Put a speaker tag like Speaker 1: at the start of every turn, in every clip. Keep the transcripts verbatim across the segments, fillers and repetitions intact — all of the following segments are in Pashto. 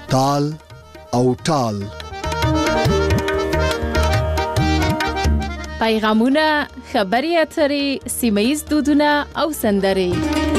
Speaker 1: تال او ټال.
Speaker 2: پیغامونه، خبري اترې، سیمه‌ییز دودونه او سندرې.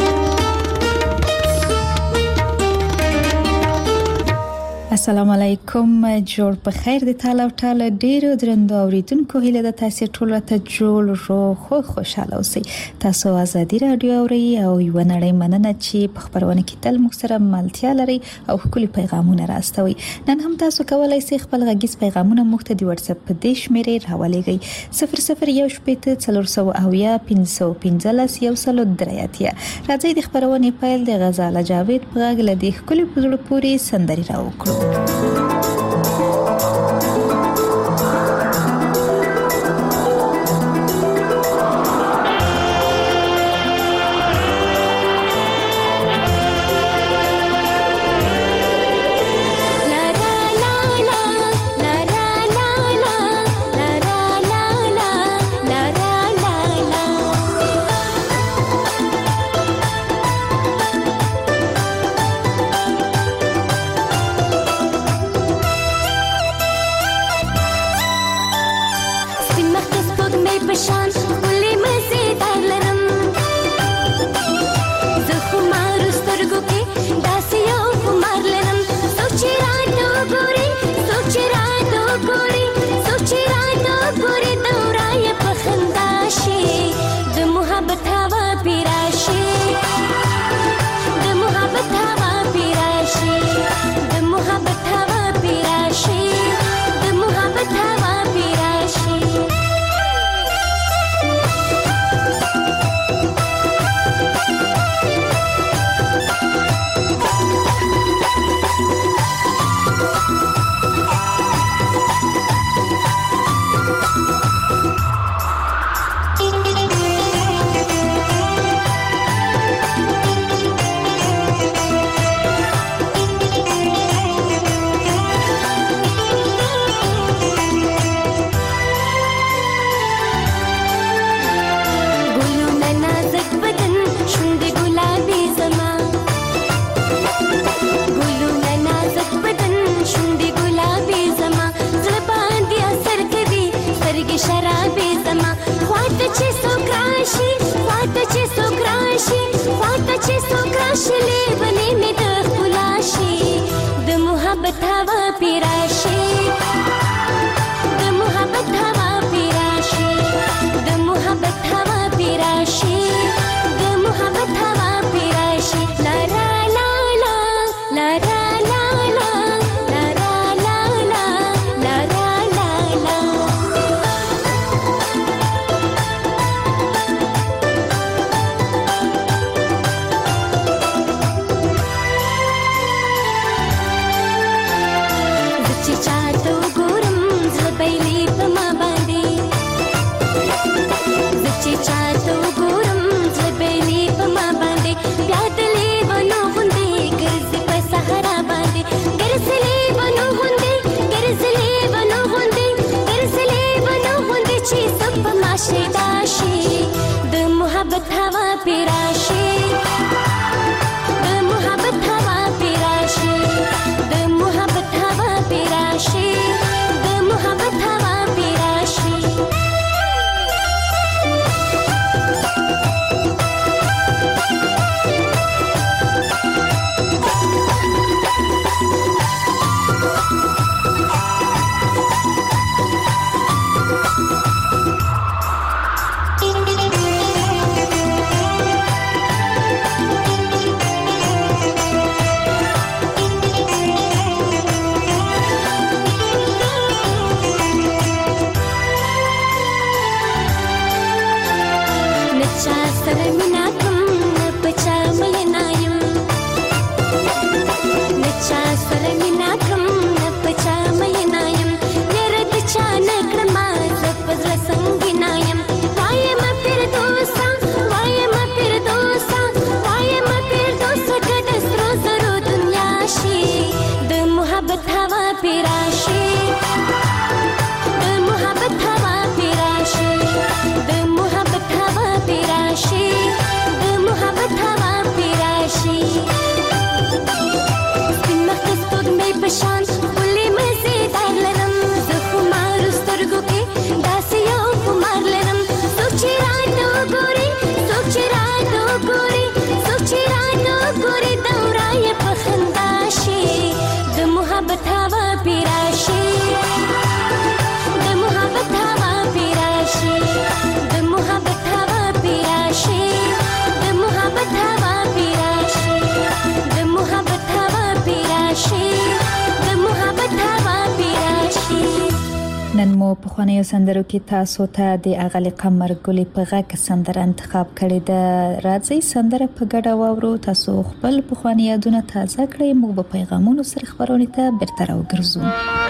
Speaker 3: السلام علیکم، جوړ په خیر د تعالی او تعالی ډیرو درنو اوریدونکو، هیله د تاسو ټول ته جوړ رو خو خوشاله اوسئ. تاسو ازادي رادیو اورئ او یو نړۍ مننه چې په خبرونه کې تل موږ سره ملتیا لري او خپل پیغامونه راستوي. نن هم تاسو کولای شئ خپل غږیز پیغامونه موږ ته د واتس اپ په دې شمیرې راولېږئ صفر صفر یو شپږ څلور سوه اویا پنځه پنځلس یو سل درې اتیا. راځي د خبرونه پیل د غزاله جاوید په غږ له دې خپل پزړه پوری سندري راوکړو. پخوانیو سندرو کې تاسو ته د اغلی قمر ګلې په غږ سندره انتخاب کړې ده. راځي سندره په ګډه واورو. تاسو خپل پخوانی یادونه تازه کړئ. موږ به پیغامونو سره خبرونه ته بیرته راوګرځو.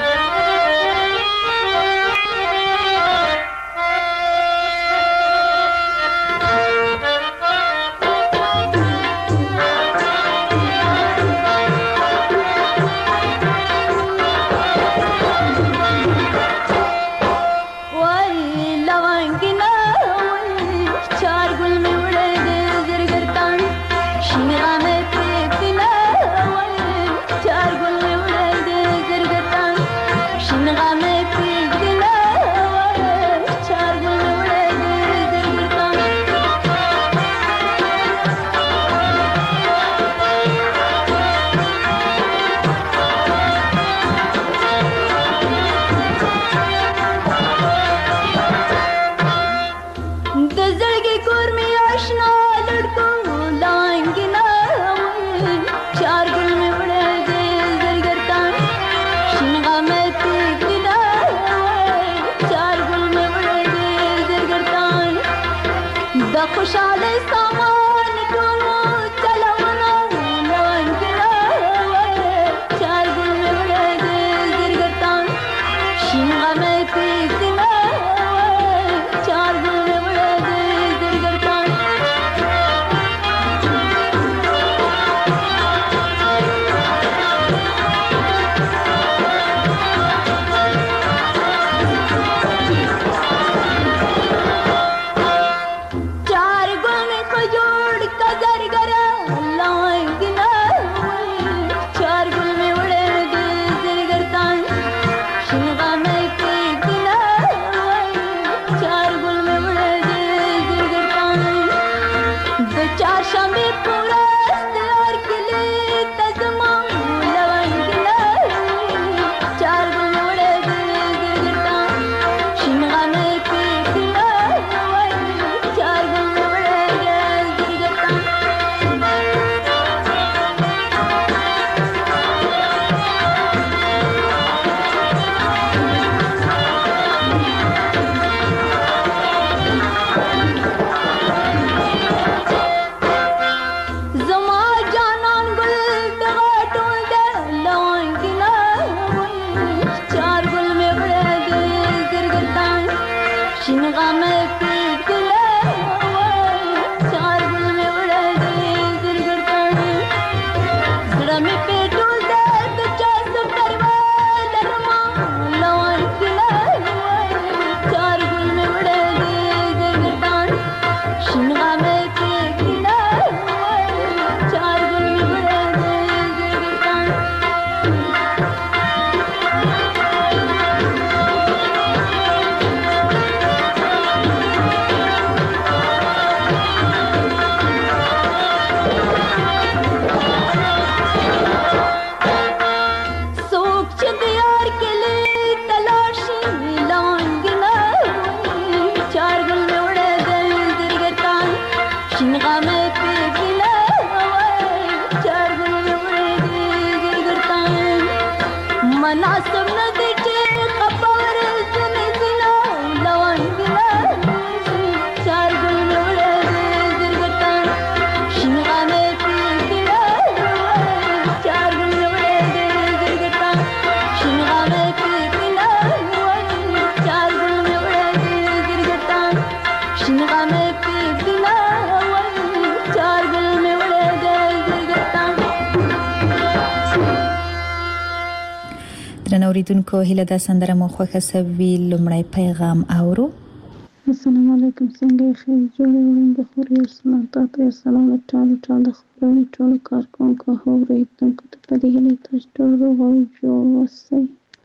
Speaker 3: اوریدونکو هیله ده سندره مو خوښه سوي. لومړی پیغام اورو.
Speaker 4: السلام علیکم، څنګه یې؟ ښه جوړې وړم د خور یو سلام تاته یو سلام د ټولو ټولو د خپرونې ټولو کارکوونکو اورېدونکو ته په دې هیله تاسو ټول روغ او جوړ اوسئ.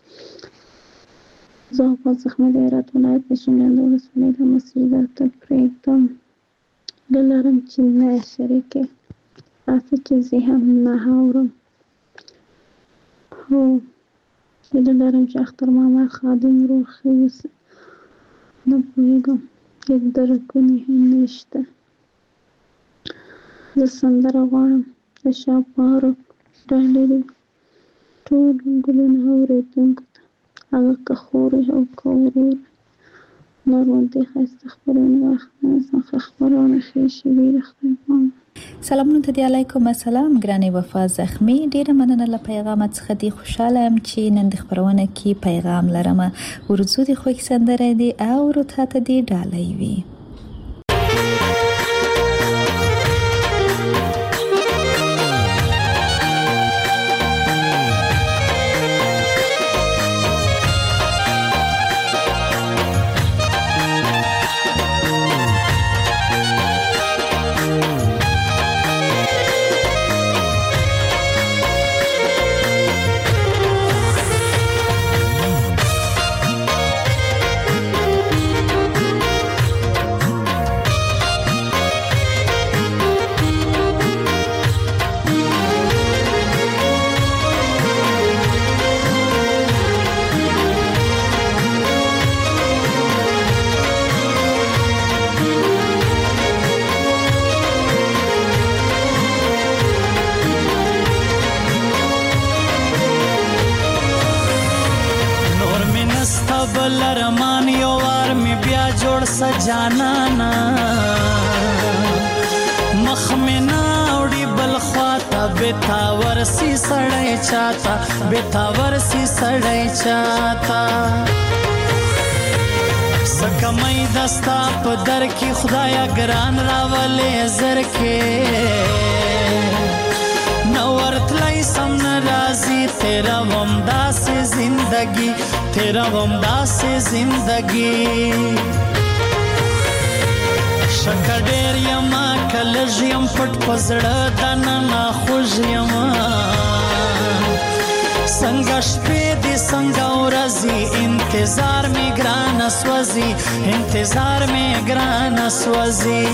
Speaker 4: زه عباس زخمي د هرات ولایت د شینډنډ ولسوالۍ د مسجد درته پرېږدم. هیله لرم چې نه شریکې راځه چې زه هم نه اورم. هو هیله لرم چې اختر ماما خادم روغ ښه اوسي. نه پوهېږم هېڅ درکونه هم نشته. زه سندره غواړم د شاپاروک ډالري ټول ګلونه اورېدونکو ته، هغه که خور او که ورور. نورمالدی خسته خبرونه وقت خبرونه خیلی شبیه خبرونه.
Speaker 3: سلامونه ته دی علیکم السلام ګرانې وفا زخمی ډیره مننه له پیغام څخه دی خوشاله ام چې نن د خبرونه کې پیغام لرم ورزو دی خو سندره دی او ورته ته دی ډالۍ وی.
Speaker 5: لرمان یو وار می بیا جوړ سجانانا مخ می ناوړي بل خواته بتا ورسی سړی چاته بتا ورسی سړی چاته سکمای دستا په در کې خدایا ګران راولې زر کې نورت لای سم ناراضی تیرا ومدا سے زندگی تیرا ومدا سے زندگی شکډیر یما کلج یم پټ پزړه دنه خوږ یما څنګه شپې دې څنګه ورځي انتظار می ګران سوځي انتظار می ګران سوځي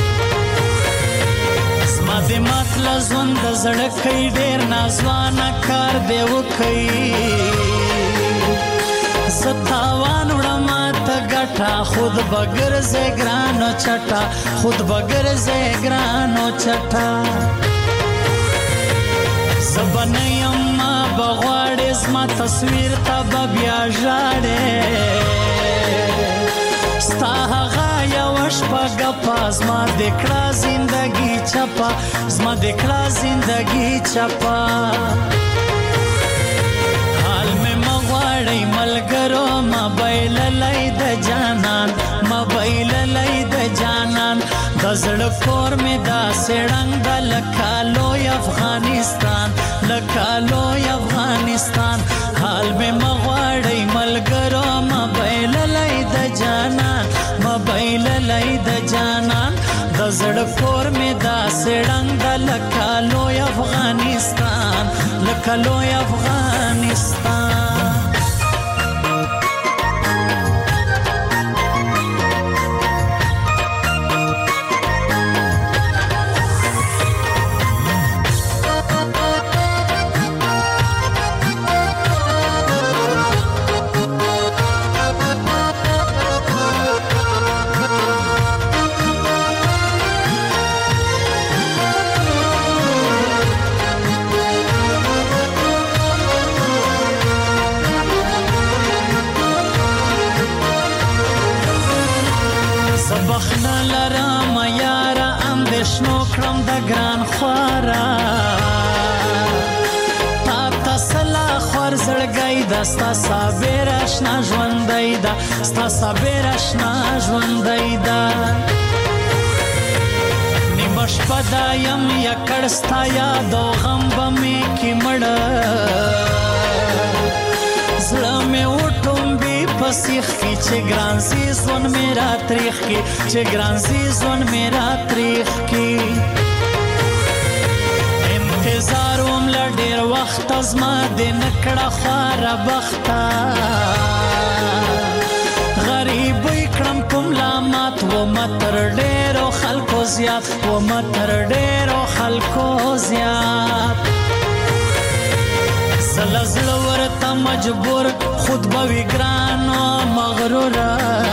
Speaker 5: زما د مطلع ژوند د زړه کوي ډېر نازوانه کار دی وکوي زه تاوان وړم ته ګټه خود به ګرځې ګرانو چټه خود به ګرځې ګرانو چټه زه به نه یم ما به غواړې زما تصویر ته به بیا ژاړې ستا هغه یوه شپه ګپه زما د کړه زندګي چپه زما د کړه زندګي چپه حال مې مه غواړئ ملګرو ما بایللی د جانان ما بایللی د جانان د زړه کور مې داسې ړنګ ده لکه لوی افغانستان لکه لوی افغانستان حال مې مه غواړئ ملګرو ما بایللی د جانان ما بایللی د جانان د زړه کور مې داسې ړنګ ده لکه لوی افغانستان لکه لوی افغانستان بخنه لرم یاره اندېښنو کړم د ګران خواره تا ته سلا خور زړګی ده ستا صابر اشنا ژوندی ده ستا صابر اشنا ژوندی ده نیمه شپه دا یم یکړ ستا یاد او غم به مې کې مړه زړه مې وټومبي په سیخ کې چې ګران سي ژوند مې را تریخ کې چې ګران سي ژوند مې را تریخ کې انتظار وم له ډېر وخته زما دې نه کړه خواره بخته غریبۍ کړم په ملامت ومه تر ډېرو خلکو زیات ومه تر ډېرو خلکو زیات زله زړه ورته مجبور خود به وي ګرانو مغروره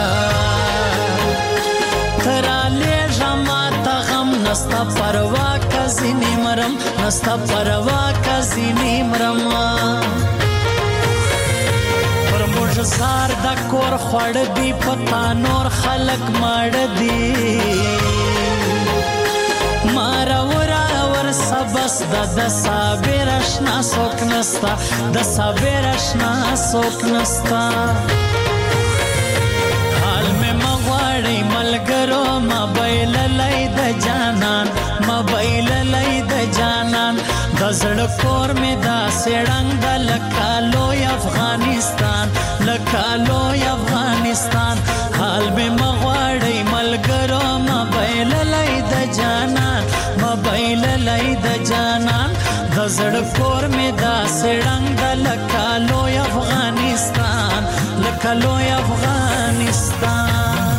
Speaker 5: ته رالیږه ماته غم نسته پروا که ځینې مرم نسته پروا که ځینې مرم پر موږ روج زار د کور خوړ دی پتا نور خلق مړ دی مارا ورا ور سبس د د صابر اشنا سوک نستا د صابر اشنا سوک نستا حال میں مغواړی ملګرو موبایل لای د جانان موبایل لای د جانان د زړه کور می دا سړنګ د لکالو افغانستان لکالو افغانستان حال میں مغواړی ملګرو موبایل لای د جانان موبایل لای د جانان د زړه کور می دا سړنګ د لکالو افغانستان لکالو افغانستان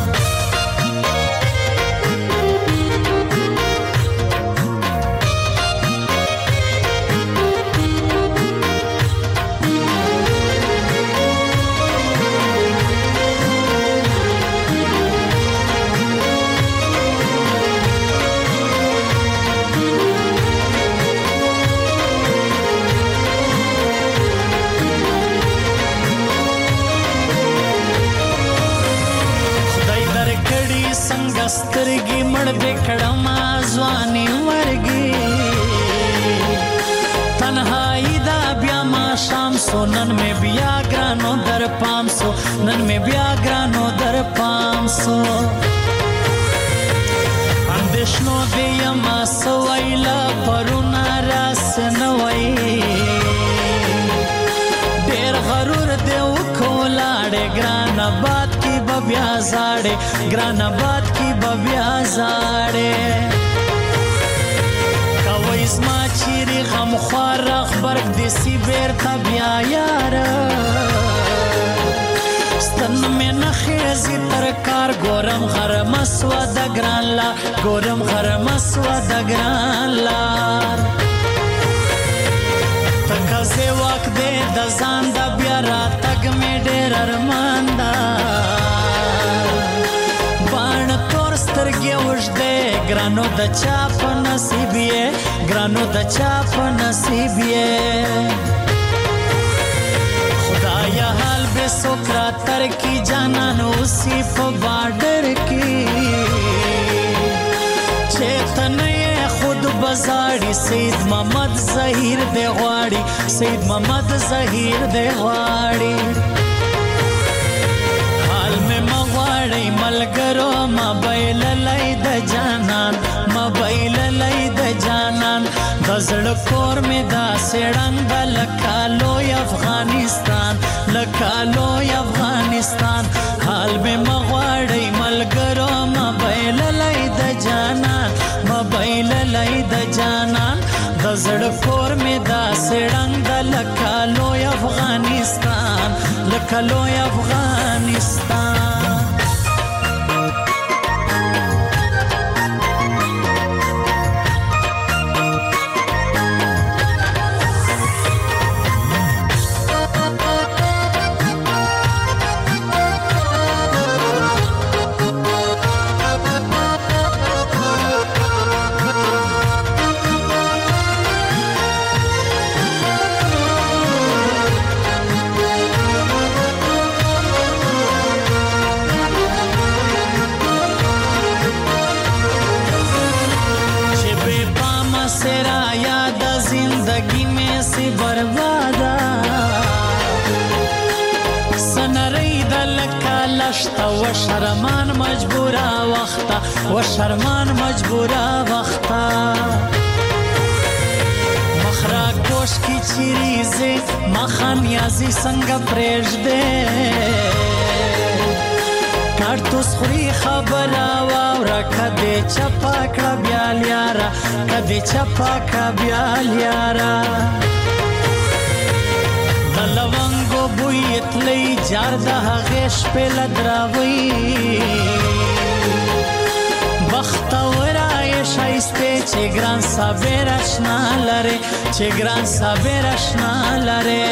Speaker 5: سترګي مړ دې کړم ځواني ورګي تنهایی دا بیا ما شام سو نن میں بیا ګرانو در پام سو نن میں بیا ګرانو در پام سو اندیشنو دې یما سوایلا پرونا راس نوای ډېر غرور دې وکولاړې ګران باد کی بیا زاړې ګران باد کی بیا زاړې کوي زما چیرې غم خوار خبرګ دې سی بیرته بیا یار ستن مې نه خېزي تر کار ګورم غرم سوا د ګران لا ګورم غرم سوا د ګران لار تکازه وخت دې د ځان د بیا را تګ مې ډېر ارمان دا سترګې وژدې ګرانو د چا په نصیب یې ګرانو د چا په نصیب یې خدایا حال به سوکرا تر کی جانان اوسی په بارډر کې چیتنې خود بزاړي سید محمد ظهیر دی غواړي سید محمد ظهیر دی غواړي ملګرو موبایل لای د جانان موبایل لای د جانان د زړه کور می دا سړنګ د لکالو افغانستان لکالو افغانستان حال می مغواړی ملګرو موبایل لای د جانان موبایل لای د جانان د زړه کور می دا سړنګ د لکالو افغانستان لکالو افغانستان و شرمان مجبورا وختا و شرمان مجبورا وختا مخرا کوش کی چیریزی مخان یازی سنگ پریش دے کارتوس خوری خبر آوارا کدی چپا کڑا بیال یارا کدی چپا کڑا بیال یارا لونګو بوی تلی جار د هغه شپه لدراوي وخت ورای شایسته چې ګران صابر آشنا لره چې ګران صابر آشنا لره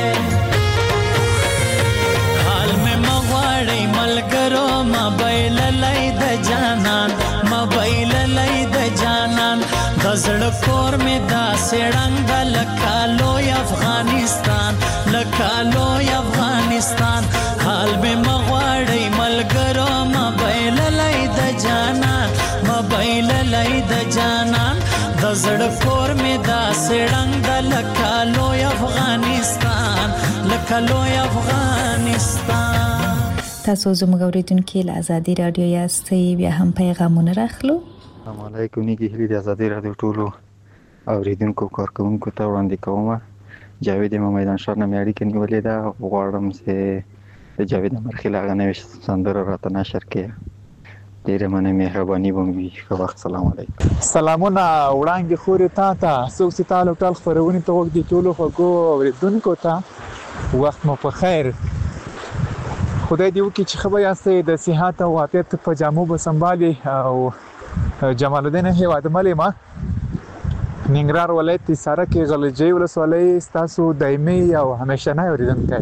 Speaker 5: حال مې مغواړی ملګرو موبایل لای د جانان موبایل لای د جانان د زړه کور مې دا سړنګ د لکالو افغانستان لکالو افغانستان افغانستان حال به مغواړی ملګرو موبایل لای د جانان موبایل لای د جانان د زړه کور می دا سړنګ د لکالو افغانستان لکالو افغانستان.
Speaker 3: تاسو زموږ اوریدونکو له ازادي رادیو یاستئ بیا هم پیغامونه راخلو.
Speaker 6: السلام علیکم نیکی هلی د ازادي رادیو ټولو اوریدونکو کارکونکو ته وړاندې کوم. جاوید ما میدان شهر نه مې اړیکه نیولې ده. غواړم چې د جاوید مرخیل هغه نوې سندره راته نشر کړي. ډیره مننه مهرباني به وي. ښه وخت. سلام علیکم.
Speaker 7: سلامونه وړاندې خورې تا ته څوک چې تاسو ټول خبرونه ته وګورئ ټولو خوږو اوریدونکو ته وخت مو په خیر. خدای دې وکړي چې خبر یاستئ د صحت او عافیت په جامو به سنبالي. او جمال الدین هیواد ملما ننګرهار ولایت سره کې غلجی ولسوالۍ تاسو دایمي او همیشنه اوریدونکي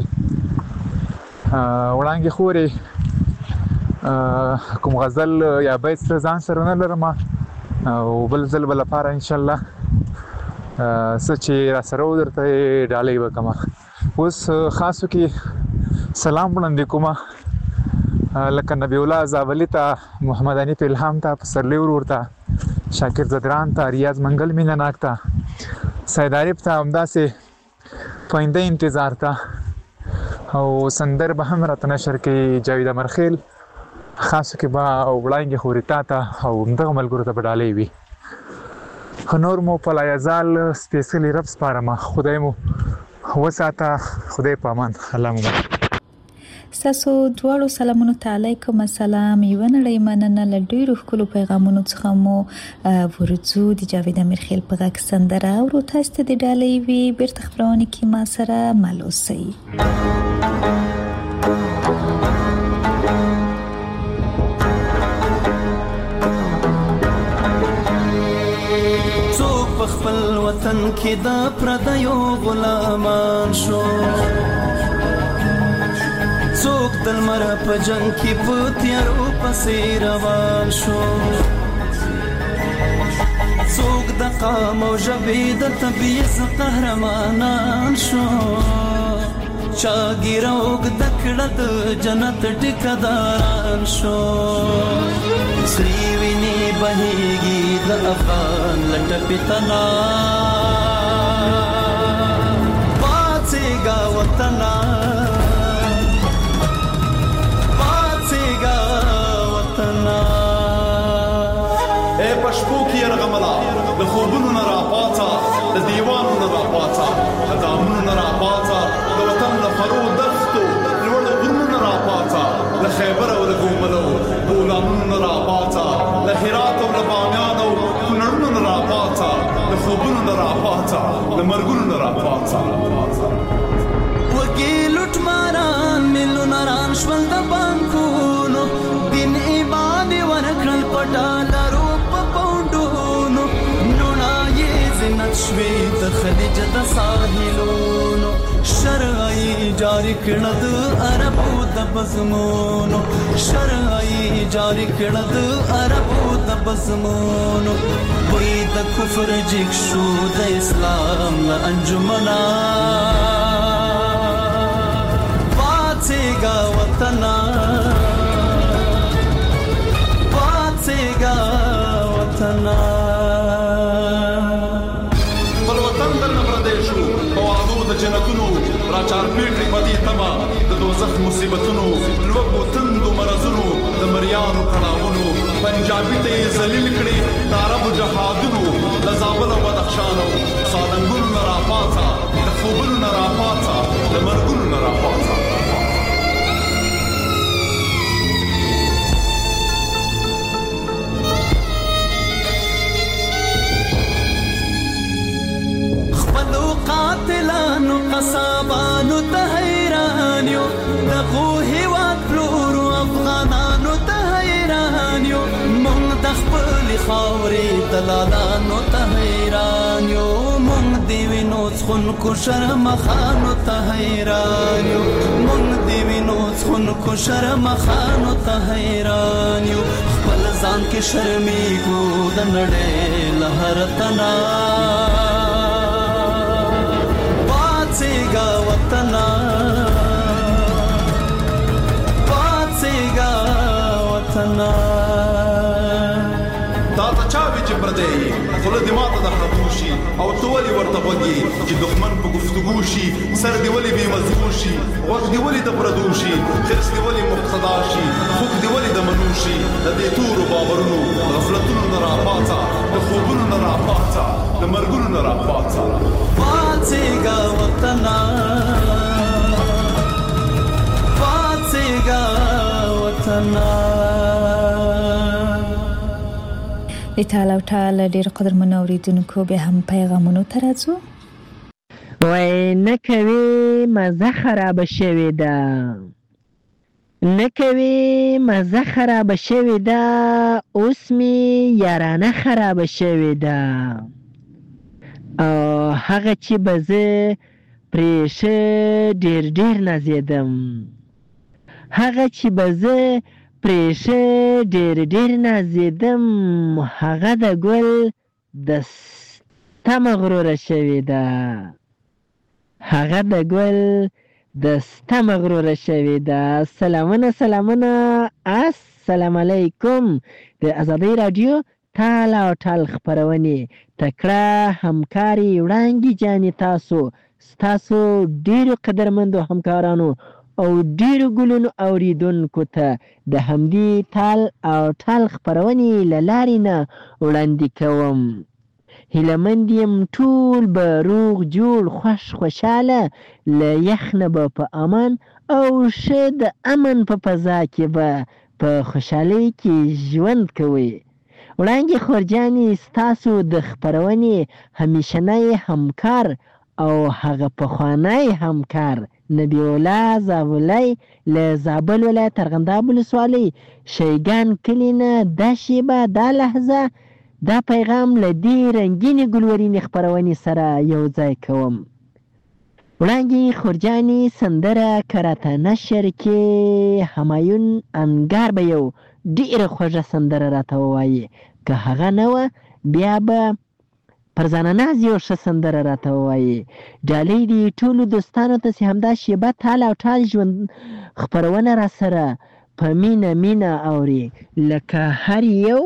Speaker 7: وړاندې خورې کوم غزل یا بیت ځان سره نه لرم او بل ځل بل لپاره ان شاء الله سچې را سره ودرته ډالۍ وکم. اوس خاصو کې سلام وړاندې کوم لکه نبی الله زاولی ته محمد انیف الهام ته پسرلی ورور ته شاکر زدران ته ریاض منګل مینناک ته سید عارف ته همداسې پاینده انتظار ته او سندر به هم راته نشر کوي جاوید مرخیل. خاصو کې به وړاندې خورې تا ته او همدغه ملګرو ته به ډالۍ وي. نور مو په لایزال سپیڅلي رب سپارم. خدای مو وساته. خدای په امان. الله مو
Speaker 3: ستاسو دواړو سلامونو ته علیکم السلام. یو نړۍ مننه له ډیرو ښکلو پیغامونو څخه مو ورځو د جاوید امیرخیل په غږ سندره او تاسو ته د ډالۍ وی بیرته خبرونه کې ما سره ملوسي.
Speaker 5: څوک په خپل وطن کې د پردیو غلامان شو څوک د لمر په جنگ کې په تیارو پسې روان شو څوک د قام او ژبې د تبعیض قهرمانان شو چا ګیره اوږده کړه د جنت ټیکهداران شو سرې وینې بهیږي د افغان له ټپې تنا پاڅېږه وطنه
Speaker 8: پشپو کې يرغملا د خوبونو نه راپاڅه د دیوانو نه راپاڅه د دامونو نه راپاڅه د وطن له فرو دښتو لوړ غرونو نه راپاڅه له خیبر او له ګوملو بولانونو نه راپاڅه له هرات او له بامیان او کونړونو نه راپاڅه د خوبونو نه راپاڅه د مرګونو نه راپاڅه
Speaker 5: وګي لټ ماران ملونه ران شول د بانکونو دین ایمان ورکړل پټالرو شوی د خلیج د ساحلونو شرعي جاری کړه د عربو د بزمونو شرعي جاری کړه د عربو د بزمونو وې د کفر جګ شو د اسلام له انجمنا پاتېګا وطنا پاتېګا وطنا
Speaker 8: جنتونو راچار پیټي پدې تما د دوزخ مصیبتونو لوګو تندو مرزونو د مریانو کړهونو پنجابي ته ذلیل کړي د عرب جهادونو د زابل او بدخشانو سالنګونو نه راپاڅه د خوبونو نه راپاڅه د مرګونو نه راپاڅه
Speaker 5: قاتلانو قصابانو ته حیران یو دغه هیواد پلورو افغانانو ته حیران یو مونږ د خپل خاورې دلالانو ته حیران یو مونږ دی وینو څخونکو شرمخانو ته حیران یو مونږ دی وینو څخونکو شرمخانو ته حیران یو خپل ځان کې شرمېږو د نړۍ له هر تنا پاتېګا وطنا
Speaker 8: دی خوله دې ماته در خطو شي او ته ولې ورته غوږ چې دښمن په گفتگو شي سر دې ولې بې مضمون شي غوږ دې ولې د پردو شي حرص دې ولې مقتدا شي خوږ دې ولې د منو شي د دې تورو باورونو غفلتونو نه راپاڅه د خوبونو نه راپاڅه د مرګونو نه راپاڅه
Speaker 5: پاڅېږه وطنه پاڅېږه وطنه.
Speaker 3: د ټال او ټال ډېر قدرمن اورېدونکو بیا هم پیغامونو ته راځو.
Speaker 9: وای نه کوي مزه خرابه شوې ده نه کوي مزه خرابه شوې ده اوس مې یارانه خرابه شوې ده او هغه چې به زه پرې ښه ډېر ډېر نازېدم هغه چې به زه پرې ښه ډېر ډېر نازېدم هغه د ګل د ستمه غروره شوې ده هغه د ګل د ستمه غروره شوې ده. سلامونه سلامونه السلام علیکم. د ازادۍ راډیو ټال او ټال خپرونې تکړه همکاري وړانګې جانې تاسو ستاسو ډېرو قدرمندو همکارانو او ډېرو ګلونو اوریدونکو ته د همدې ټال او ټال خپرونې له لارې نه وړاندې کوم. هیلهمند یم ټول به روغ جوړ خوش خوشحاله له یخ نه به په امان او ښه د امن په فضا کې به په خوشحالۍ کې ژوند کوئ. وړانګې خورجانې ستاسو د خپرونې همیشنی همکار او هغه پخوانی همکار نبی الله زابلی له زابل ولایت ارغنداب ولسوالۍ شیګان کلي نه دا شیبه دا لحظه دا پیغام له دې رنګینې ګلورینې خپرونې سره یو ځای کوم. وړانګې خورجانې سندره کراته نشر کې همایون انګار به یو ډېره خوږه سندره راته ووایي که هغه نه وه بیا به فرزانه ناز یو ښه سندره راته ووایي. ډالۍ دې ټولو دوستانو ته چې همدا شیبه ټال او ټال ژوند خپرونه را سره په مینه مینه اوري لکه هر یو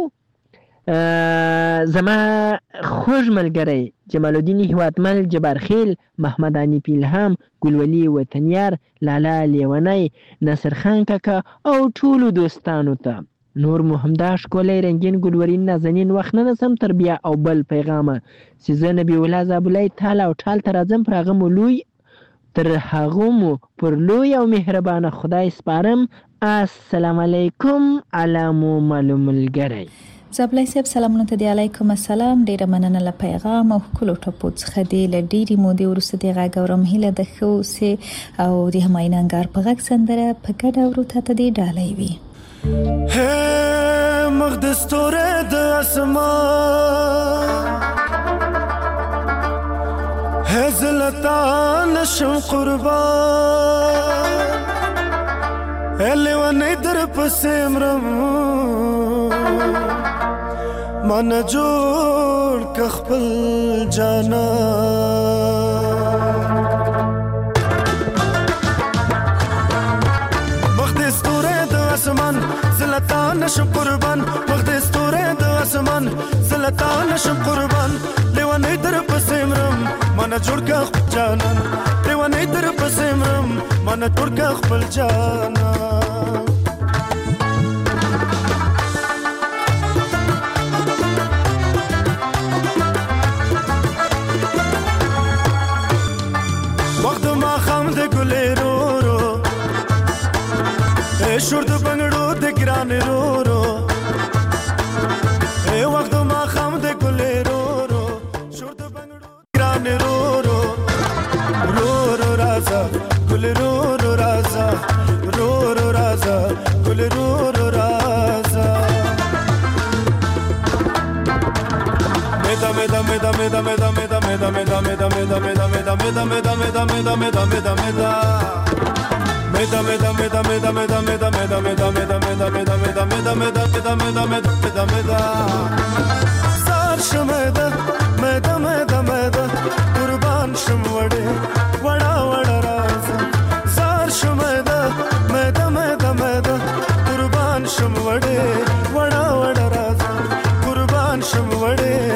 Speaker 9: زما خوږ ملګری جمال الدین هیوادمل جبارخیل محمد حنیف الهام ګلولي وطنیار لالا لیونی ناصر خان کاکا او ټولو دوستانو ته نور مو همدا ښکلی رنګین ګلورین نازنین وخت نه نسم تر بیا او بل پیغامه چې زه نبی الله زابلی ټال او ټال ته راځم پر هغه مو لوی تر هغه مو پر لوی او مهربانه خدای سپارم. السلام علیکم علامو معلوم ملګری.
Speaker 3: زابلی صاحب سلامونه ته دی. علیکم السلام. ډیره مننه له پیغام او ښکلو ټپو څخه دی. له ډېرې مودې وروسته د غږ اورم هیله ده ښه اوسې او د همایون انګار په غږ سندره په ګډه اورو ته ته دې ډالۍ وي.
Speaker 10: ہے مخ د ستوره د اسمان ہے زلتا نشم قربان ہے لیوانی در پسیمرم من جوړ که خپل جانا مخ د ستوره د اسمان زلتا نشم قربان مخ د ستوره د اسمان زلتا نشم قربان لیوانی در پسیمرم من جوړ که خپل جانا لیوانی در پسیمرم من جوړ که خپل جانا شور د بنگړو د ګران رو رو اے وخت ما خام د ګلې رو رو شور د بنگړو ګران رو رو رو رو رازا ګل رو رو رازا رو رو رازا ګل رو رو رازا مدا مدا مدا مدا مدا مدا مدا مدا مدا مدا مدا مدا مدا مدا مدا مدا مدا مدا مدا Meda meda meda meda meda meda meda meda meda meda meda meda meda meda meda meda meda meda sar shmeda meda meda meda qurban shmwade wada wada raza sar shmeda meda meda meda qurban shmwade wada wada raza qurban shmwade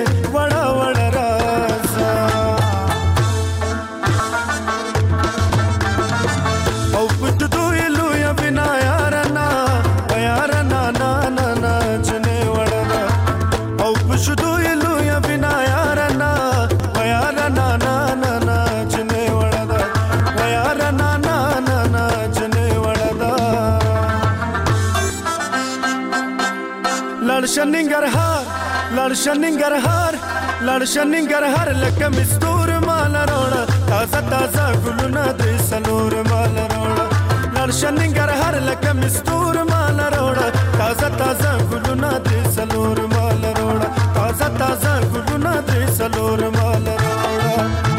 Speaker 10: نا نا نا نا چنه وړه ده و یار نا نا نا نا چنه وړه ده لړشه ننګرهار لړشه ننګرهار لړشه ننګرهار لکه مستور مال روړه تازه تازه ګلونه دې سلور مال روړه لړشه ننګرهار لکه مستور مال روړه تازه تازه ګلونه دې سلور مال روړه تازه تازه ګلونه دې سلور مال روړه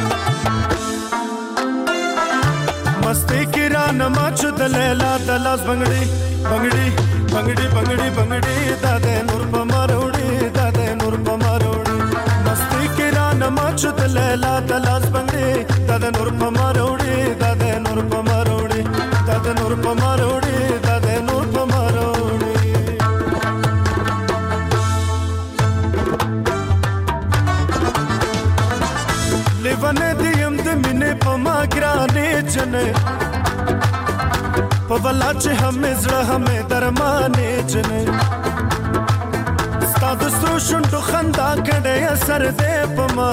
Speaker 10: مستی کې را نماچو د لیلا د لاس بنګړي بنګړي بنګړي بنګړي بنګړي دا د نور په مروړي دا د نور په مروړي مستی کې را نماچو د لیلا د لاس بنګړي دا د نور په مروړي دا د نور په مروړي دا د نور په مروړي دا د نور په مروړي لیوانه دیم د مینې په ما ګرانې جنې په ولا چې همې زړه همې درمانې جنې ستا د سرو شونډو خندا کړې اثر دې په ما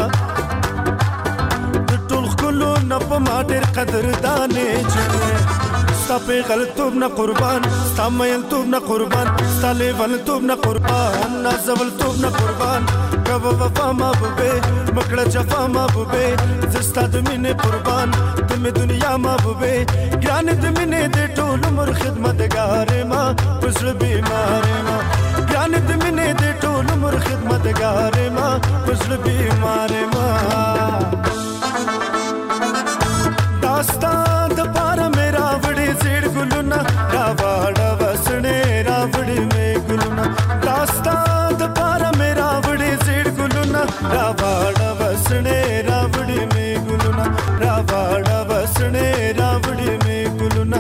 Speaker 10: د ټول ښکلو نه په ما ډېر قدردانې جنې ستا پیغلتوب نه قربان ستا میلتوب نه قربان ستا لیونتوب نه قربان نازولتوب نه قربان کبه وفا محبوبې مکړه جفا محبوبې زه ستا د مینې قربان د مې دنیا محبوبې ګرانې د مینې د ټول عمر خدمتګارې ما په زړه بیمارې ما ګرانې د مینې د ټول عمر خدمتګارې ما په زړه بیمارې ما داستا د پاره مې راوړې زیړ ګلونه راواړه وسړې راوړې مې ګلونه داستا د پاره مې راوړې زیړ ګلونه راواړه وسړې راوړې مې ګلونه راواړه وسړې راوړې مې ګلونه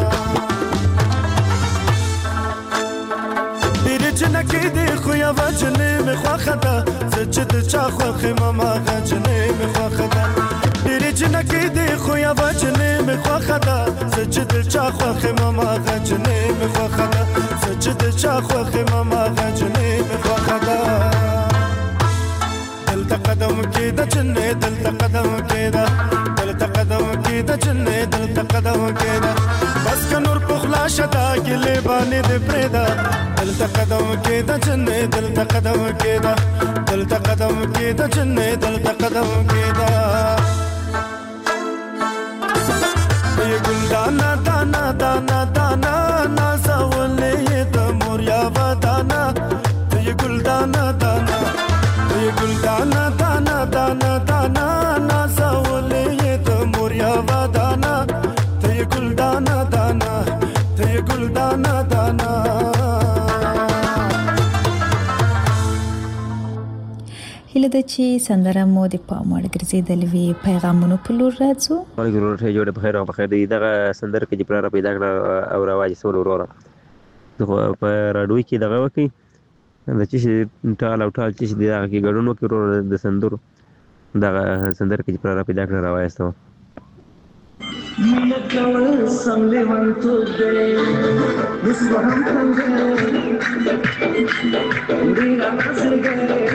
Speaker 10: ډېرې جنکې دې خو یوه جنې مې خوښه ده زه چې د چا خوښ یم هماغه جنې مې خوښه ده ډېرې جنکې دې خو یوه جنې مې خوښه ده زه چې د چا خوښ یم هماغه جنې مې خوښه ده زه چې د چا خوښ یم هماغه جنې مې خوښه ده دلته قدم کېده جنې دلته قدم کېده دلته قدم کېده جنې دلته قدم کېده بس که نور پخلا شته ګلې باندې دې پرېږده دلته قدم کېده جنې دلته قدم کېده دلته قدم کېده جنې دلته قدم کېده ये गुलदाना दाना दाना दाना नाज़ावले ये दमोरिया वादाना ये गुलदाना दाना ये गुलदाना दाना दाना दाना नाज़ावले ये दमोरिया वादाना ये गुलदाना दाना ये गुलदाना दाना
Speaker 3: هیله ده چې سندره مو د پام وړ ګرځېدلې وي پیغامونو په لور راځو
Speaker 11: وعلیکم ورته جوړه بخیر او بخیر دی دغه سندره کې چې پلار پیدا کړ او راوځي سول وروره په راډیو کې دغه وکی د چې ټال او ټال چې دغه کې ګډون وکړو د سندرو دغه سندره کې چې پلار پیدا کړ راوځي
Speaker 12: مینه کول سم لیوانتوب دی وسوهم څنګه ډېر اصلګه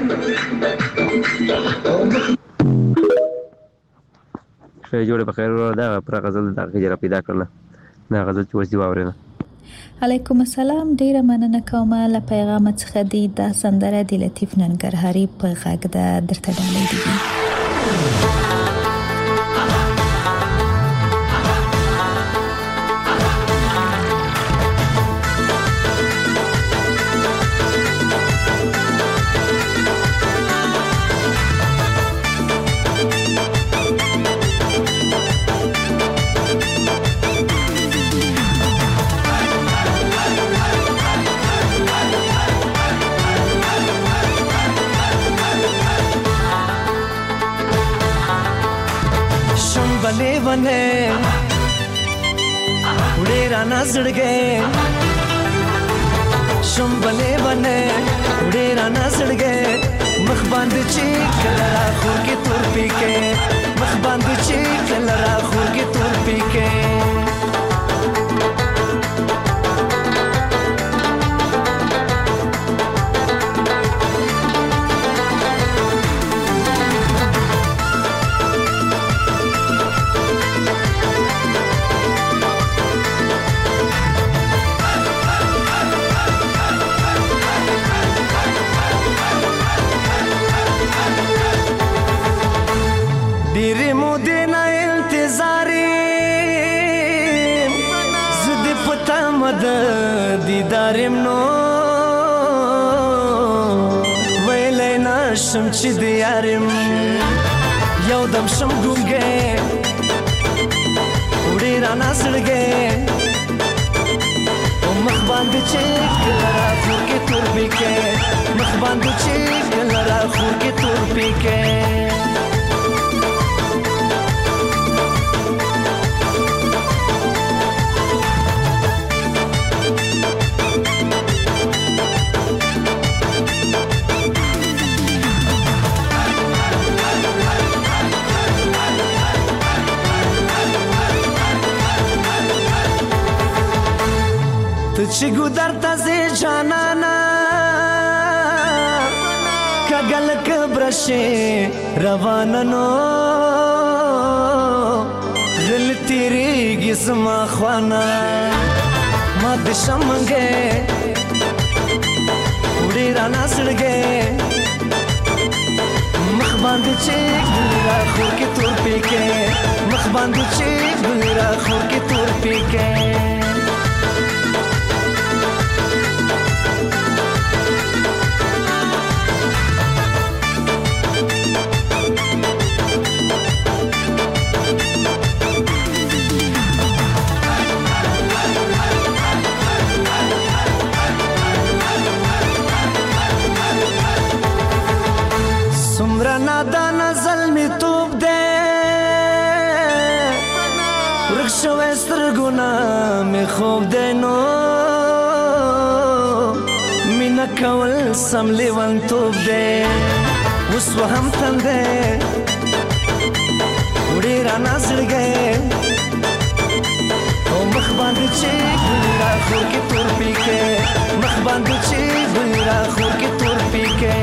Speaker 11: شې جوړه بخیر دا پر غزل د غجره پیدا کړل دا غزل چې وځي واورنه
Speaker 3: علیکم السلام ډیره مننه کوم له پیغام څخه دی دا سندره د لطیف ننګرهاري په غږ د درته ډالې دي
Speaker 5: बने बने उड़े राना सड़ गए शुम बने बने उड़े राना सड़ गए मखबांद चीक लड़ा खूर की तुर पी के मखबांद चीक लड़ा खूर की तुर पी के یارم نو ویلی نشم چې د یارم یو دم شم ګونګې وړي رانا زړګې او مخ باندې چې کله راخور کې تور پیکې مخ باندې چې کله راخور کې تور پیکې چې ګودر تازه جانانا کګل کبرشه روانانو غل تیریږي زما خوانا ما د شمنګې وړي رانا زړګې مخ باندې چې ګلرا خور کې تور پیکې مخ باندې چې ګلرا خور کې تور پیکې نادان ظلمی توب دے ورکشو استرگونا می خوب دے نو مینا کول سم لیوان توب دے وسو هم تن دے وڑی رانا زڑ گئے او مخ باندې چې ګلرا خور کې تور پیکې مخ باندې چې ګلرا خور کې تور پیکې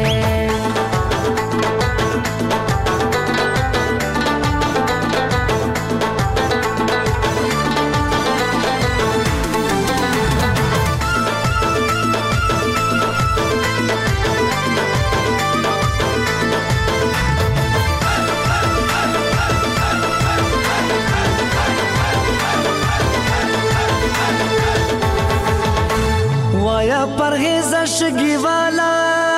Speaker 5: پرهیز شگی والا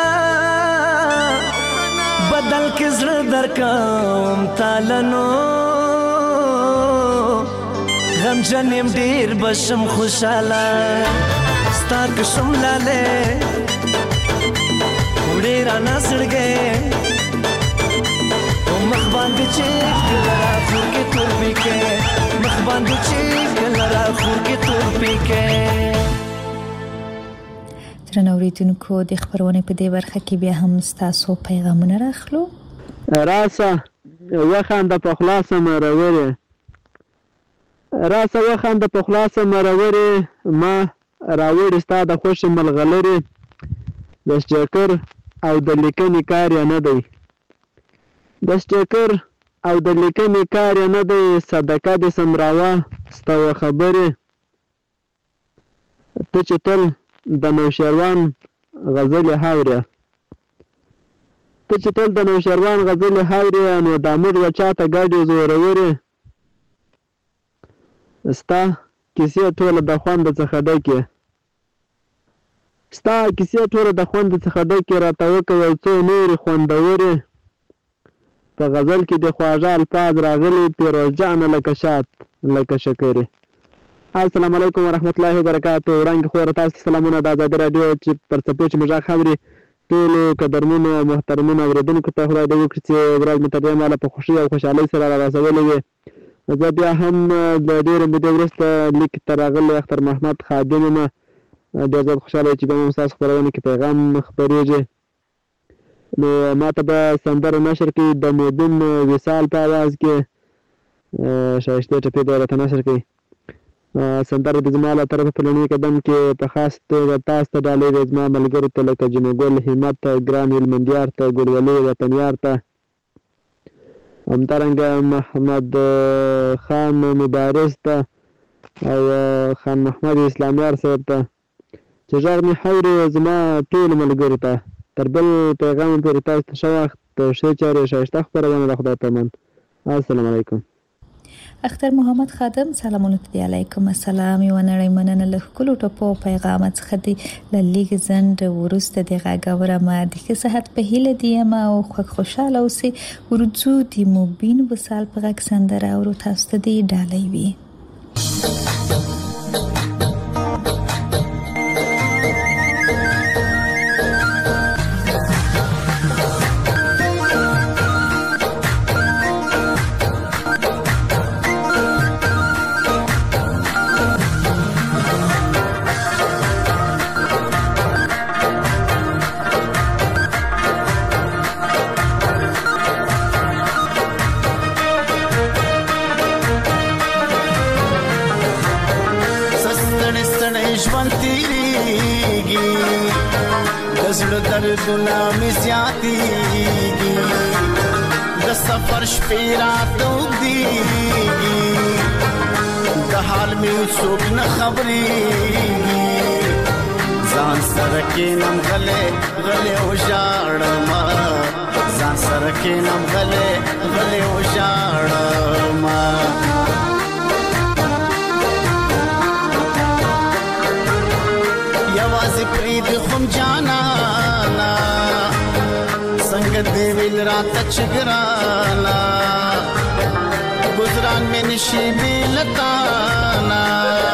Speaker 5: بدل کے زړه درکم تالنو غم جنم ډیر بشم خوشاله ستا کشم لاله وړي رانا زړګې او مخ باندې چې کلرا خور کې تور پیکې مخ باندې چې کلرا خور کې تور پیکې
Speaker 3: درنو اوریدونکو د خبرونه په دې برخه کې بیا هم تاسو پیغامونه راخلو
Speaker 13: راسه وخانده په خلاصه مرورې راسه وخانده په خلاصه مرورې ما راوړې ستا د خوشې ملغلرې د سټیکر او د لیکنې کار یې نه دی د سټیکر او د لیکنې کار یې نه دی صدقه د سمراوه ستا خبرې ته چې تل د نوشیروان غزلې هاورې ته چې تل د نوشیروان غزلې هاورې نو د امیر و چاته ګاډې زورورې ستا کیسې ټوله د خوند څخه ډکې ستا کیسې ټوله د خوند څخه ډکې راته وکړه یو څو نورې خوندورې په غزل کې د خواږه الفاظ راغلي پیروز جانه لکه شات لکه شکرې السلام علیکم ورحمت الله وبرکاتو وړاندې خو تاسو سلامونه د آزادي رادیو چې پر څپو چې مجا خبرې ټولو قدرمنو محترمونو اوریدونکو ته خدای دې وکړي چې ورځ مې تر دې ماله په خوښۍ او خوشحالۍ سره را رسولې وي زه بیا هم د ډېرې مودې وروسته لیک ته راغلی اختر محمد خادم یم ډېر زیات خوشحاله یم چې بیا هم ستاسو خپرونه کې پیغام خپرېږي نو ما ته به سندره نشر کړي د مودون وصال په اواز کې ښایستې ټپې به راته نشر کړي سندره د زما له طرفه په لومړي قدم کې په خاص توګه تاسو ته ډالۍ وي زما ملګرو ته لکه جنوګل همت ته ګران هلمندیار ته ګلولي وطنیار ته همدارنګه محمد خان مبارز ته او خان محمد اسلامیار صاحب ته چې غږ مې حورې زما ټولو ملګرو ته تر بل پیغام پورې تاسو ته ښه وخت ښې چارې ښایسته خپرونه د خدای په امان السلام علیکم
Speaker 3: اختر محمد خادم سلامونه دی علیکم السلام یو نړۍ مننه له کلو ټپو پیغام څخه دی للیګ زند ورسته دی غاګوره ما د صحت په هیله دی ما او خوشاله اوسې ورځو دی مبین وسال په غک سندره او تاسو ته دی ډالۍ وي
Speaker 14: दर्दुना में ज़्यादतीगी द सफर शपेरा तोगदीगी द हाल में सोच न खबरीगी जान सरके नम गले गले उजाड़मा जान सरके नम गले गले उजाड़मा यवाज़ प्रीत खुम जाना देविल रात चगराना गुजरान में निशीबी लताना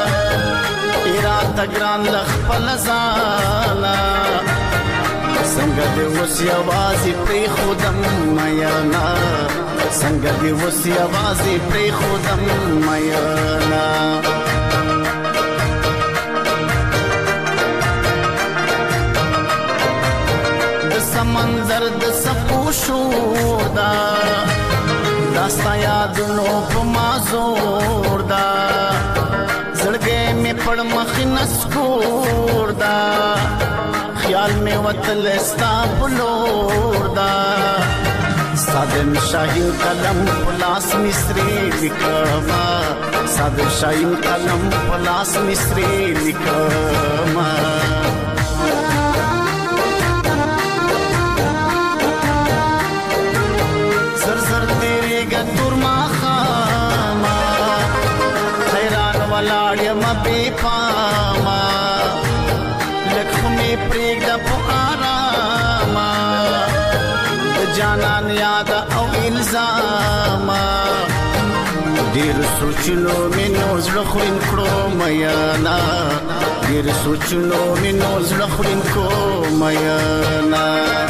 Speaker 14: इरात ग्रान लख पलजाना संग दे वसी आवाज़ी प्री खुदम मयाना संग दे वसी आवाज़ी प्री खुदम मयाना समंदर द सपूशोदा दास्ता यादनो पमाजोरदा जड़गे में पड़ मखनस कोरदा ख्याल में वतलस्ता बुलोरदा सादन शाहीन कलम पलास मिस्री लिखमा सादन शाहीन कलम पलास मिस्री लिखमा बेपामा लखमे प्रेग पुकारामा जानान याद औ इल्जामा देर सोचनो में नोज रखुइन करो मयाना देर सोचनो में नोज रखुइन को मयाना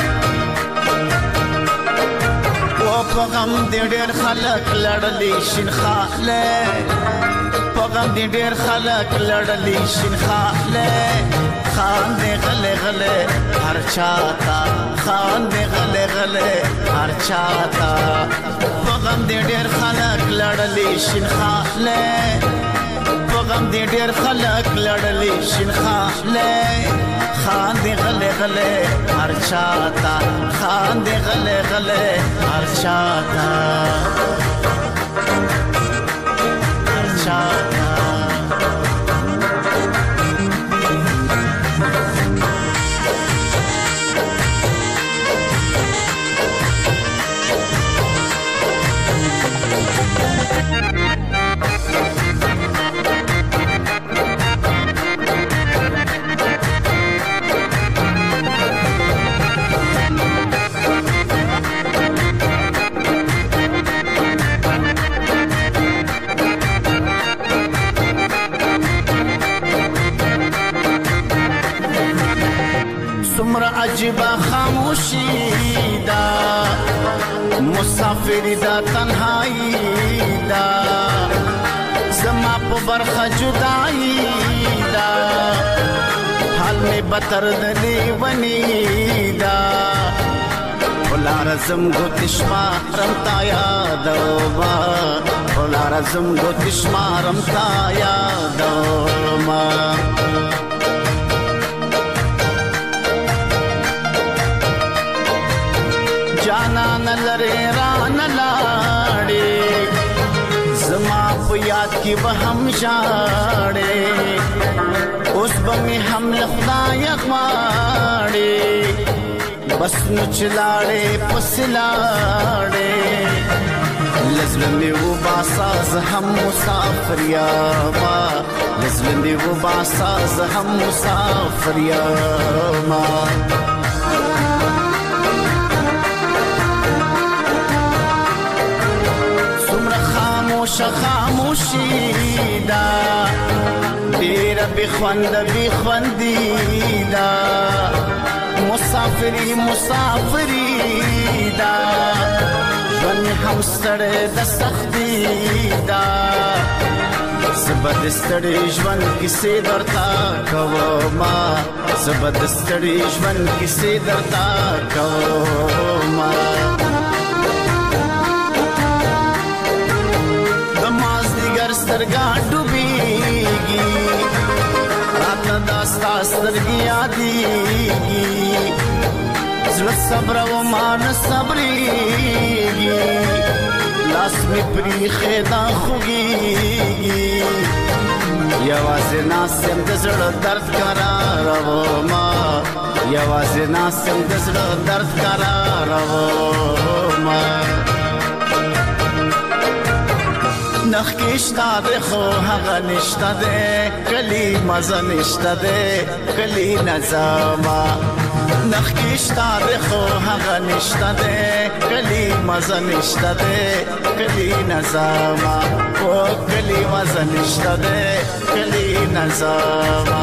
Speaker 14: वो पगम देर खलक लड़ली शिन खाले पगम दी ढेर खलक लड़ली शिन खाले खान दे गले गले हर चाहता खान दे गले गले हर चाहता पगम दी ढेर खलक लड़ली शिन खाले पगम दी ढेर खलक लड़ली शिन खाले खान दे गले गले हर चाहता खान दे गले गले हर चाहता हर चाहता अजबा खामोशी दा मुसाफिर दा तन्हाई दा ज़मा पे बरखा जुदाई दा हाल में बतर दली बनी दा भुला रज़म गो तिश्मा रमता यादवा भुला रज़म गो तिश्मा रमता यादवा जाना न लरे रान लाड़े ज़मा पे याद की वहम जाड़े उस बमी हम लखदा यखमाड़े बस नुचलाड़े पुसलाड़े لزلمی و باساز هم مسافر یاما لزلمی و باساز هم مسافر یاما سمر خاموش خاموشی دا ډیر بخوند بخوندی دا مسافری مسافری دا ژوند هم ستړی د سختي دا زه د ستړي ژوند کیسې درته کومه زه د ستړي ژوند کیسې درته کومه د مازدیګر سترګه ډوبېږي راته دا ستا سترګې یادېږي زړه صبر و مان صبرېږي لاس مې پریښی دا خوږېږي یوازې ناست یم د زړه درد قرارومه یوازې ناست یم د زړه درد قرارومه نخکې شته دی خو هغه نشته دی کلي مزه نشته دی کلي نظامه نخکې شته دی خو هغه نشته دی کلي مزه نشته دی کلي نظامه او کلي مزه نشته دی کلي نظامه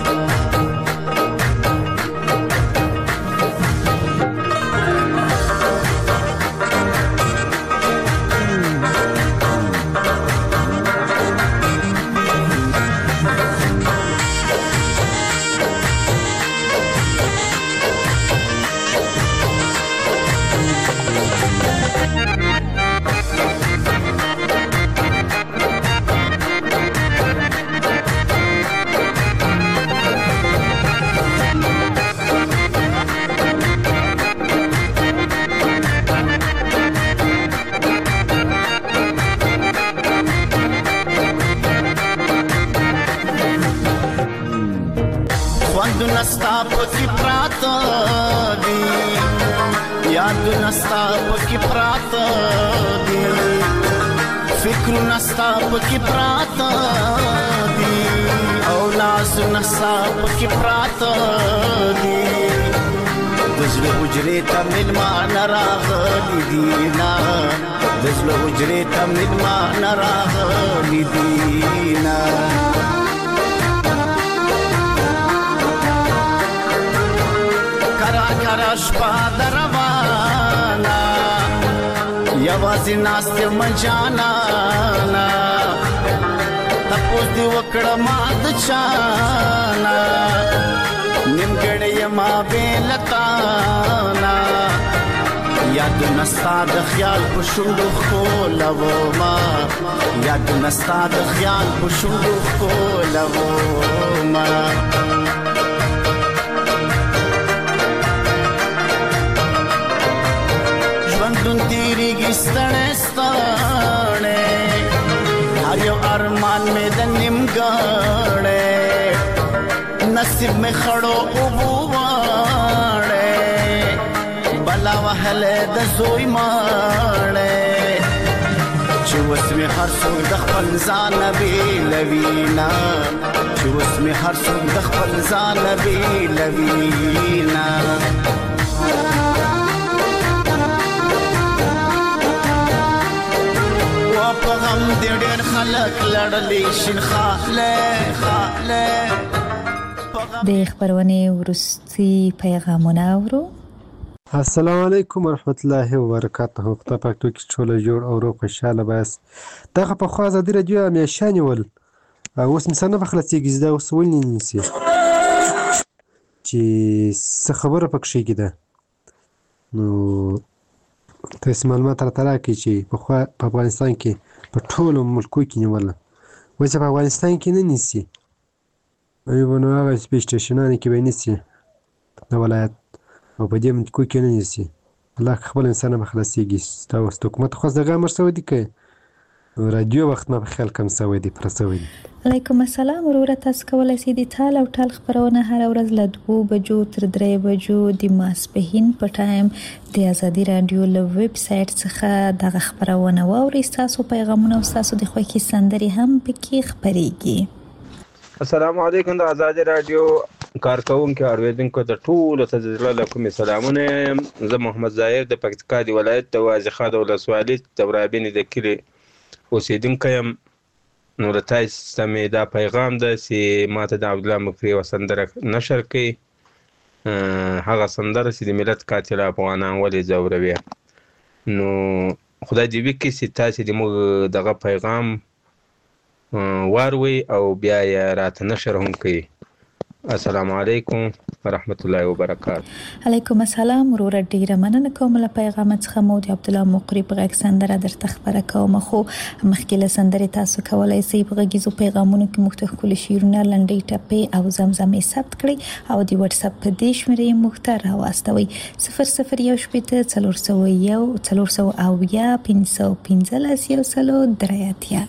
Speaker 14: خوندونه ستا پکې پراته دي یادونه ستا پکې پراته دي فکرونه ستا پکې پراته دي او لاسونه ستا پکې پراته دي د زړه حجرې ته مېلمانه راغلي دي نه د زړه حجرې ته مېلمانه راغلي دي نه کرا شپه دروانه یوازې ناست یم جانانه تپوس دې وکړه ما د چانه نیمګړی یما بې له تانه یادونه ستا د خیال په شونډو ښکلومه یادونه ستا د خیال په شونډو ښکلومه ژوندون تېرېږي ستړی ستړی هر یو ارمان مې د نیمګړی نصیب مې خړو اوبو واړی بلا وهلی د زوی ماړی چې اوس مې هر څوک د خپل ځانه بېلوینه چې اوس مې هر څوک د خپل ځانه بېلوینه په غم دې ډېر خلک لړلي شین خاله خاله
Speaker 3: د خبرونې وروستي پیغامونه اورو.
Speaker 15: السلام علیکم ورحمت الله وبرکاته. خدای پاک تو کې ټول جوړ او روغ خوشاله بس دغه په خوا ازادي رادیو همیشه نیول اوس مې سره په خلاصېږي زده اوس ولې نیسي چې څه خبره پکې کېده نو تاسو معلومات راته راکړئ چې پخوا په افغانستان کې په ټولو ملکو کې نیوله اوس په افغانستان کې نه نیسي ایوه نو هغه سپېس سټېشنانو کې به یې نیسي د ولایت او په دې ملکو کې نه نیسي الله خپل انسان به خلاصېږي ستا اوس د حکومت خواست د غامر سوی دی که رادیو وخت ما په خیال کم سوی دی پوره سوی دی.
Speaker 3: علیکم السلام وروره، تاسو کولی شئ د ټال او ټال خپرونه هره ورځ له دوو بجو تر درې بجو د ماسپښین په ټایم د ازادي راډیو له ویب سایټ څخه دغه خپرونه واورئ. ستاسو پیغامونه او ستاسو د خوښې سندرې هم پکې خپریږي.
Speaker 11: السلام علیکم د ازادي راډیو کارکونکو اوریدونکو د ټولو ته د زړه له کومې سلامونه. زه محمد ظاهر د پکتیکا د ولایت د وازیخا د ولسوالۍ د ورابینې د کلي اوسیدونکی یم. نو له تاسو ته مې دا پیغام ده چې ماته د عبدالله مکري یوه سندره نشر کړي، هغه سندره چې د ملت قاتل افغانان ولې ځوروي. نو خدای دې وکړي چې تاسې د موږ دغه پیغام واروئ او بیا یې راته نشر هم کړي. السلام علیکم ورحمت الله وبرکاته.
Speaker 3: علیکم السلام وروره، ډیره مننه کوم له پیغام څخه. مو د عبدالله مقری په غږ سندره درته خبره کوم. خو مخکې له سندرې تاسو کولی شئ په غږیزو پیغامونو کې موږ ته ښکلي شعرونه، لنډۍ ټپې او زمزمې ثبت کړئ او د واتساپ په دې شمېرې موږ ته راواستوئ: صفر صفر یو شپېته څلور سوه یو څلور سوه اویا پنځه سوه پنځلس یو سلو درې اتیا.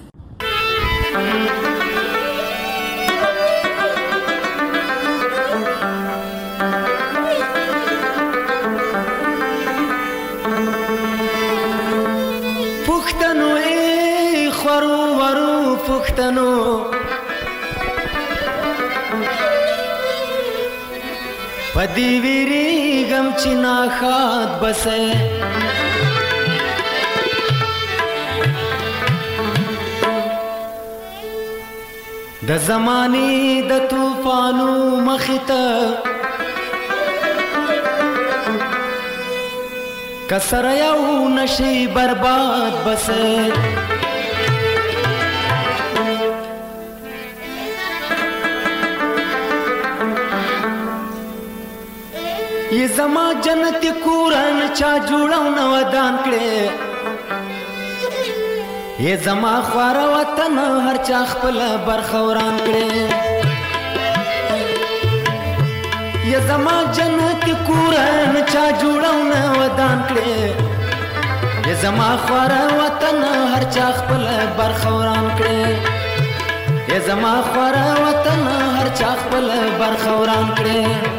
Speaker 5: پښتنو پدی ویریږم چې ناښاد بسې، د زمانې د طوفانو مخې ته که سره یو نشي برباد بسې. یہ زما جنت کورن چا جوړاو نو ودان کړي، یہ زما خوار وطن هر چا خپل برخوران کړي. یہ زما جنت کورن چا جوړاو نو ودان کړي، یہ زما خوار وطن هر چا خپل برخوران کړي، یہ زما خوار وطن هر چا خپل برخوران کړي.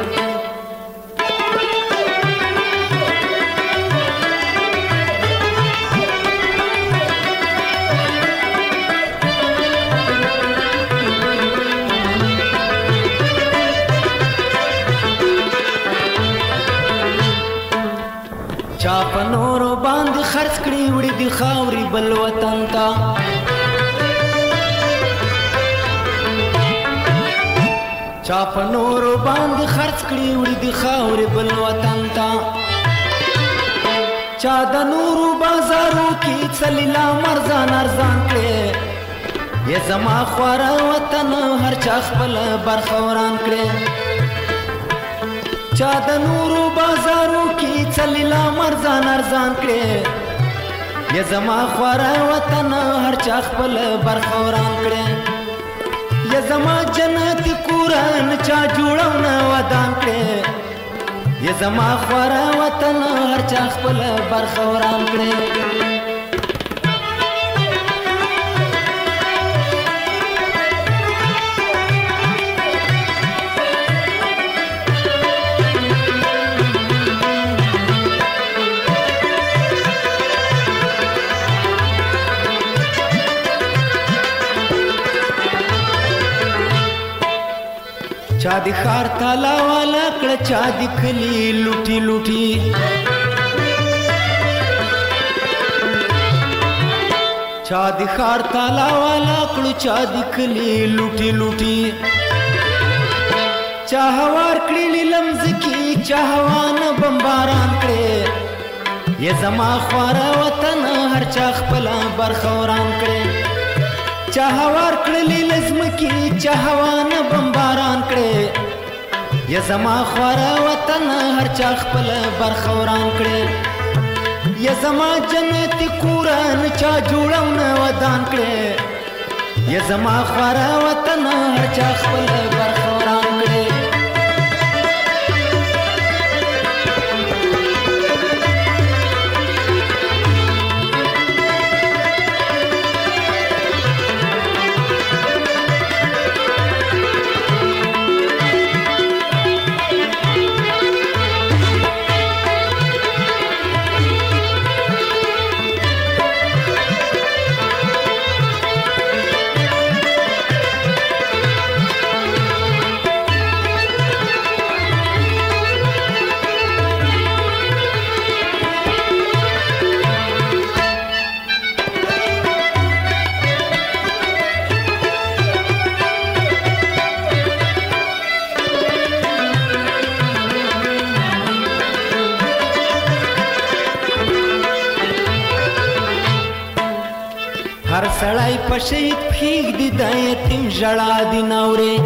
Speaker 5: چا په نورو باندې خرڅ کړي وړي د خاورې بل وطن ته، چا په نورو باندې خرڅ کړي وړي د خاورې بل وطن ته، چا د نورو بازارو کې څلیلا مرزان ارزان کړي، یې زما خواره وطن هر چا خپل برخوران کړي. چا د نورو بازارو کې څلیلا مرزان ارزان کړي، یې زما خواره وطن هر چا خپل برخوران کړي، یې زما جنت کورن چا جوړاو نه ودان کړي، یې زما خواره وطن هر چا خپل برخوران کړي. چا دی خار تالا والا کړه، چا دی کلی لوټي لوټي، چا دی خار تالا والا کړه، چا دی کلی لوټي لوټي، چا هوار کړي لمز کی، چا هوا نه بمباران کړي، یې زما خواره وطن هر چا خپل برخوران کړي، چا هوار کړي لزم کی، چا هوا نه بمباران کړي، یې زما خواره وطن هر چا خپل برخوران کړي، یې زما جنت کورن چا جوړاو نه ودان کړي، یې زما خواره وطن هر چا خپل برخوران کړي.
Speaker 16: هر سړی په شهید پښېږدي د یتیم ژړا دي ناورې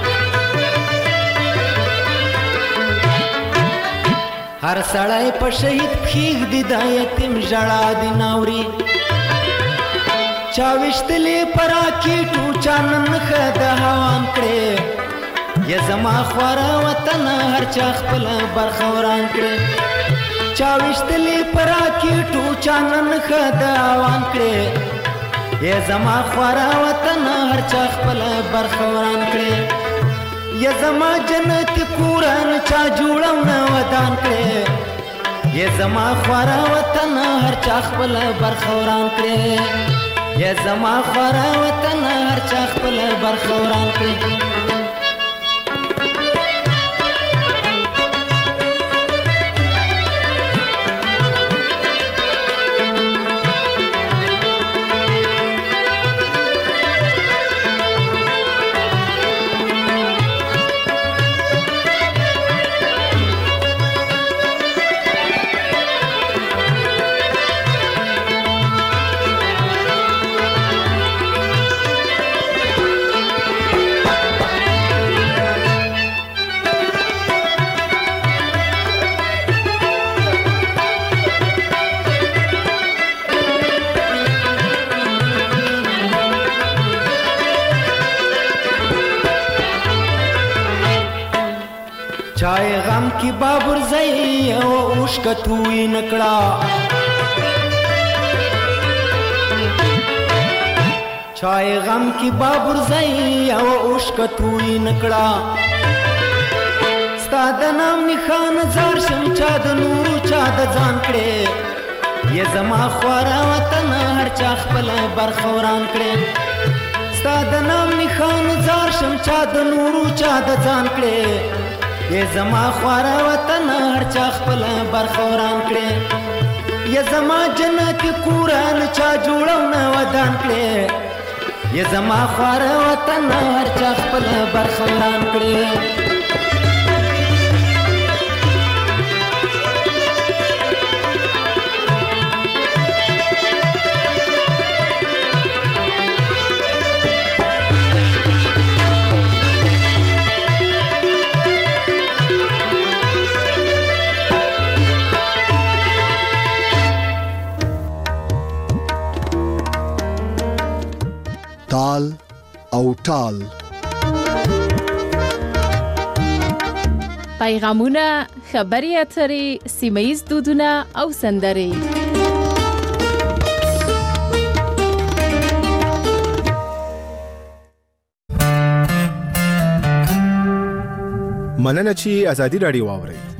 Speaker 16: هر سړی په شهید پښېږدي د یتیم ژړا دي ناورې چا ویشتلې په راکېټو چا نن ښه د هوان کړې یا زما خواره وطن هر چا خپله برخه وران کړې چا ویشتلې په راکېټو چا نن ښه د هوان کړې یا زما خواره وطن هر چا خپله برخه وران کړې یا زما جنت کورن چا جوړو نه ودان کړې یا زما خواره وطن هر چا خپله برخه وران کړې یا زما خواره وطن هر چا خپله برخه وران کړې چای غم کی بابر زئی او اوشکتوی نکړه چای غم کی بابر زئی او اوشکتوی نکړه ستا د نام نښان زار شم چا د نورو چا د ځان کړې یا زما خواره وطن هر چا خپله برخه وران کړې ستا د نام نښان زار شم چا د نورو چا د ځان کړې یا زما خواره وطن هر چا خپله برخه وران کړې یا زما جنت کورن چا جوړو نه ودان کړې یا زما خواره وطن هر چا خپله برخه وران کړې
Speaker 1: تال او ټال
Speaker 2: پیغامونه، خبرې اترې، سیمه ییز دودونه او سندرې.
Speaker 17: مننه چې ازادي راډیو واورئ.